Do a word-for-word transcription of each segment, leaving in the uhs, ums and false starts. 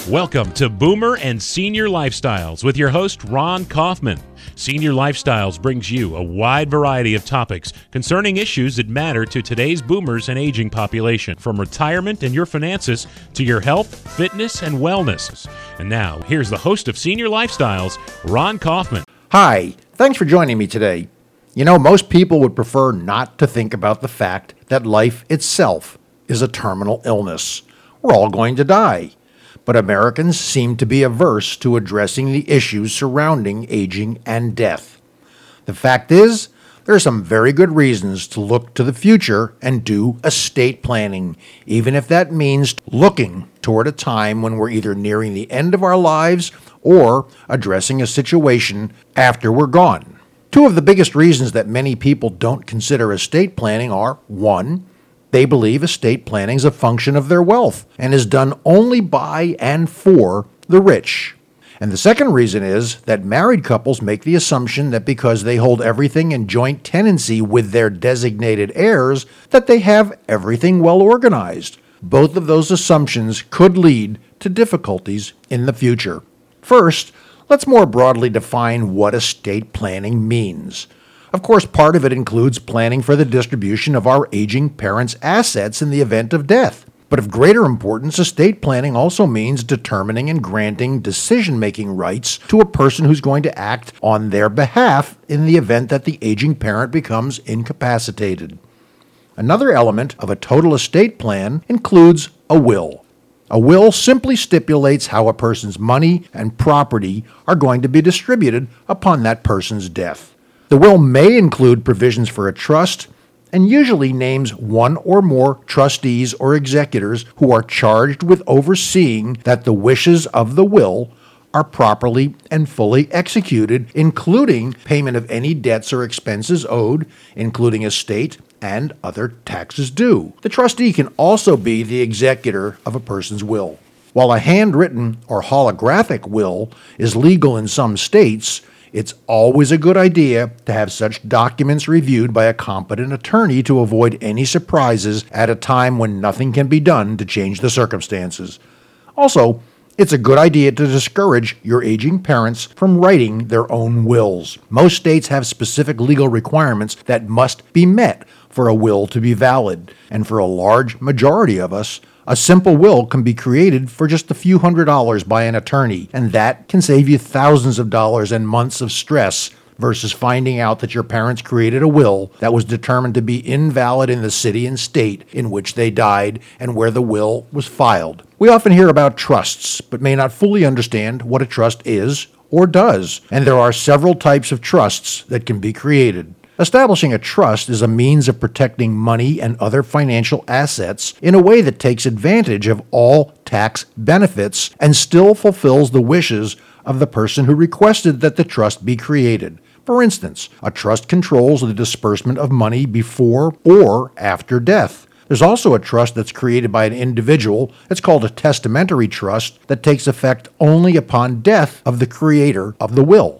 Welcome to Boomer and Senior Lifestyles with your host, Ron Kaufman. Senior Lifestyles brings you a wide variety of topics concerning issues that matter to today's boomers and aging population, from retirement and your finances to your health, fitness, and wellness. And now, here's the host of Senior Lifestyles, Ron Kaufman. Hi, thanks for joining me today. You know, most people would prefer not to think about the fact that life itself is a terminal illness. We're all going to die. But Americans seem to be averse to addressing the issues surrounding aging and death. The fact is, there are some very good reasons to look to the future and do estate planning, even if that means looking toward a time when we're either nearing the end of our lives or addressing a situation after we're gone. Two of the biggest reasons that many people don't consider estate planning are, one, they believe estate planning is a function of their wealth and is done only by and for the rich. And the second reason is that married couples make the assumption that because they hold everything in joint tenancy with their designated heirs, that they have everything well organized. Both of those assumptions could lead to difficulties in the future. First, let's more broadly define what estate planning means. Of course, part of it includes planning for the distribution of our aging parents' assets in the event of death. But of greater importance, estate planning also means determining and granting decision-making rights to a person who's going to act on their behalf in the event that the aging parent becomes incapacitated. Another element of a total estate plan includes a will. A will simply stipulates how a person's money and property are going to be distributed upon that person's death. The will may include provisions for a trust and usually names one or more trustees or executors who are charged with overseeing that the wishes of the will are properly and fully executed, including payment of any debts or expenses owed, including estate and other taxes due. The trustee can also be the executor of a person's will. While a handwritten or holographic will is legal in some states, it's always a good idea to have such documents reviewed by a competent attorney to avoid any surprises at a time when nothing can be done to change the circumstances. Also, it's a good idea to discourage your aging parents from writing their own wills. Most states have specific legal requirements that must be met for a will to be valid, and for a large majority of us, a simple will can be created for just a few hundred dollars by an attorney, and that can save you thousands of dollars and months of stress versus finding out that your parents created a will that was determined to be invalid in the city and state in which they died and where the will was filed. We often hear about trusts, but may not fully understand what a trust is or does, and there are several types of trusts that can be created. Establishing a trust is a means of protecting money and other financial assets in a way that takes advantage of all tax benefits and still fulfills the wishes of the person who requested that the trust be created. For instance, a trust controls the disbursement of money before or after death. There's also a trust that's created by an individual. It's called a testamentary trust that takes effect only upon death of the creator of the will.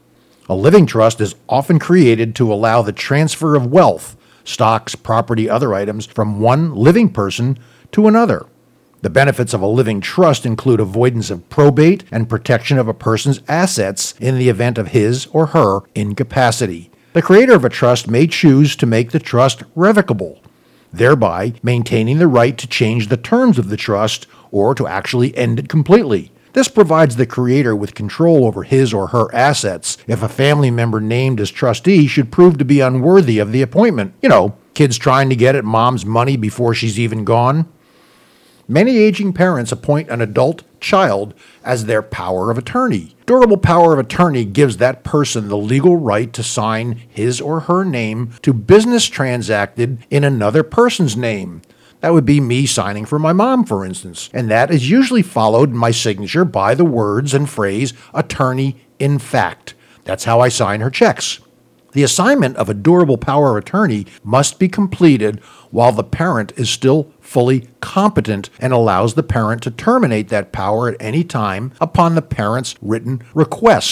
A living trust is often created to allow the transfer of wealth, stocks, property, other items, from one living person to another. The benefits of a living trust include avoidance of probate and protection of a person's assets in the event of his or her incapacity. The creator of a trust may choose to make the trust revocable, thereby maintaining the right to change the terms of the trust or to actually end it completely. This provides the creator with control over his or her assets if a family member named as trustee should prove to be unworthy of the appointment. You know, kids trying to get at mom's money before she's even gone. Many aging parents appoint an adult child as their power of attorney. Durable power of attorney gives that person the legal right to sign his or her name to business transacted in another person's name. That would be me signing for my mom, for instance, and that is usually followed in my signature by the words and phrase, attorney in fact. That's how I sign her checks. The assignment of a durable power of attorney must be completed while the parent is still fully competent and allows the parent to terminate that power at any time upon the parent's written request.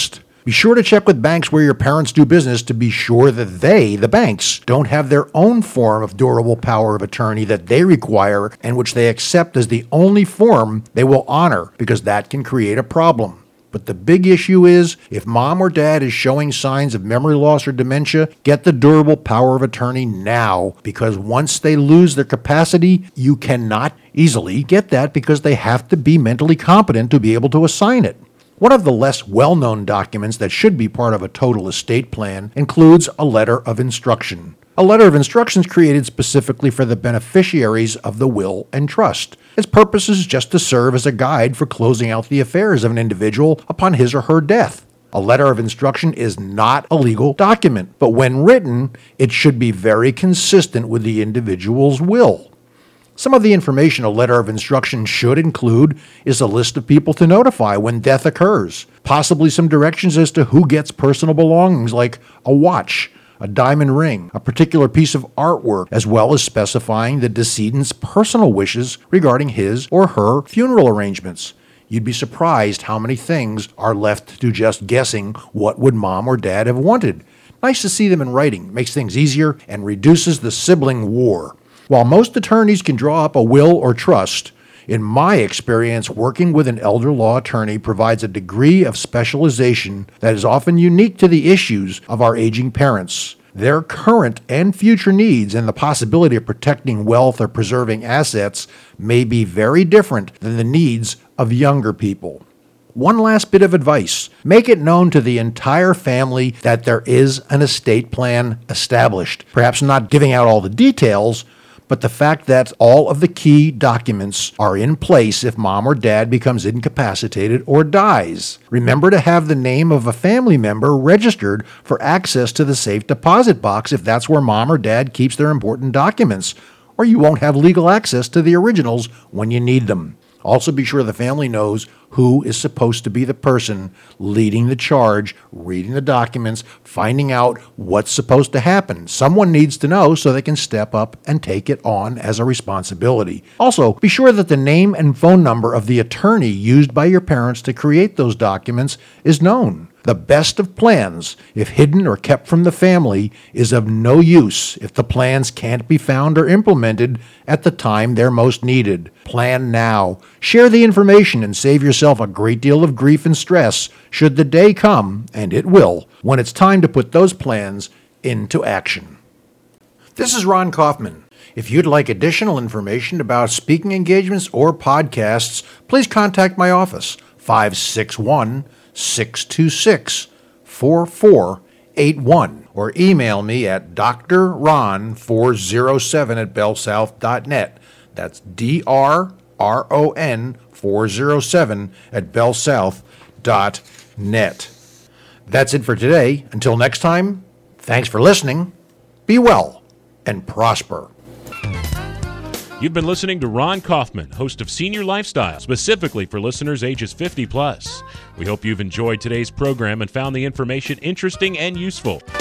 Be sure to check with banks where your parents do business to be sure that they, the banks, don't have their own form of durable power of attorney that they require and which they accept as the only form they will honor, because that can create a problem. But the big issue is, if mom or dad is showing signs of memory loss or dementia, get the durable power of attorney now, because once they lose their capacity, you cannot easily get that because they have to be mentally competent to be able to assign it. One of the less well-known documents that should be part of a total estate plan includes a letter of instruction. A letter of instruction is created specifically for the beneficiaries of the will and trust. Its purpose is just to serve as a guide for closing out the affairs of an individual upon his or her death. A letter of instruction is not a legal document, but when written, it should be very consistent with the individual's will. Some of the information a letter of instruction should include is a list of people to notify when death occurs, possibly some directions as to who gets personal belongings like a watch, a diamond ring, a particular piece of artwork, as well as specifying the decedent's personal wishes regarding his or her funeral arrangements. You'd be surprised how many things are left to just guessing what would mom or dad have wanted. Nice to see them in writing, makes things easier and reduces the sibling war. While most attorneys can draw up a will or trust, in my experience, working with an elder law attorney provides a degree of specialization that is often unique to the issues of our aging parents. Their current and future needs and the possibility of protecting wealth or preserving assets may be very different than the needs of younger people. One last bit of advice. Make it known to the entire family that there is an estate plan established. Perhaps not giving out all the details, but the fact that all of the key documents are in place if mom or dad becomes incapacitated or dies. Remember to have the name of a family member registered for access to the safe deposit box if that's where mom or dad keeps their important documents, or you won't have legal access to the originals when you need them. Also be sure the family knows who is supposed to be the person leading the charge, reading the documents, finding out what's supposed to happen. Someone needs to know so they can step up and take it on as a responsibility. Also, be sure that the name and phone number of the attorney used by your parents to create those documents is known. The best of plans, if hidden or kept from the family, is of no use if the plans can't be found or implemented at the time they're most needed. Plan now. Share the information and save yourself a great deal of grief and stress should the day come, and it will, when it's time to put those plans into action. This is Ron Kaufman. If you'd like additional information about speaking engagements or podcasts, please contact my office, five six one, six two six, four four eight one, or email me at d r ron four oh seven at bell south dot net. That's D R R O N four oh seven at bell south dot net. That's it for today. Until next time, thanks for listening. Be well and prosper. You've been listening to Ron Kaufman, host of Senior Lifestyle, specifically for listeners ages fifty plus. We hope you've enjoyed today's program and found the information interesting and useful.